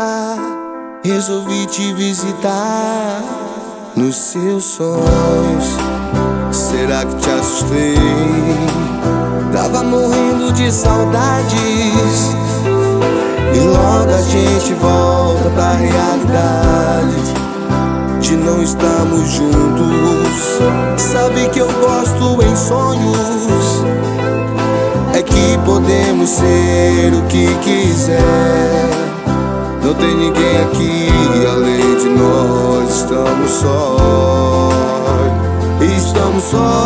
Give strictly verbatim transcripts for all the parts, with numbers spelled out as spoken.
voltar. Resolvi te visitar nos seus sonhos. Será que te assustei? Tava morrendo de saudades. E logo a gente volta pra realidade de não estarmos juntos. Sabe que eu gosto em sonhos. É que podemos ser o que quiser. Não tem ninguém aqui além de nós. Estamos sós, estamos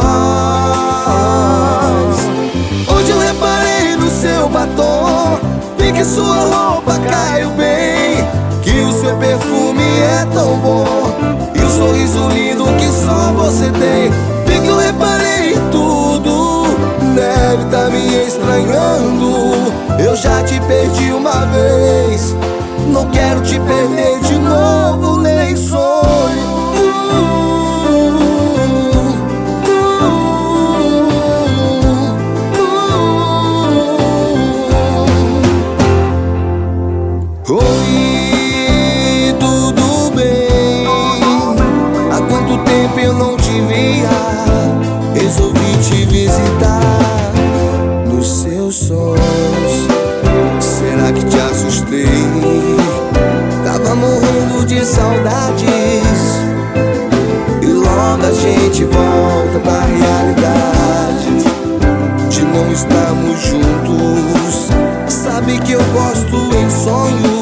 sós. Hoje eu reparei no seu batom, vi que sua roupa caiu bem, que o seu perfume é tão bom e o sorriso lindo que só você tem. Vi que eu reparei em tudo, deve tá me estranhando. Eu já te perdi uma vez, não quero te perder de novo, nem sonho. Oi, tudo bem? Há quanto tempo eu não te via? Resolvi te visitar nos seus sonhos. Será que te assustei? Tava morrendo de saudades. E logo a gente volta pra realidade de não estarmos juntos. Sabe que eu gosto em sonhos.